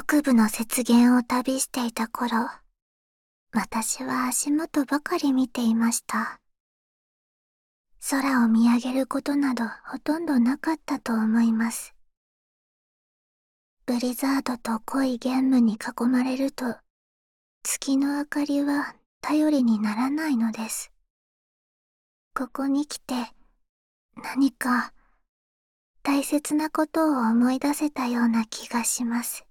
北部の雪原を旅していた頃、私は足元ばかり見ていました。空を見上げることなどほとんどなかったと思います。ブリザードと濃いゲンムに囲まれると、月の明かりは頼りにならないのです。ここに来て、何か大切なことを思い出せたような気がします。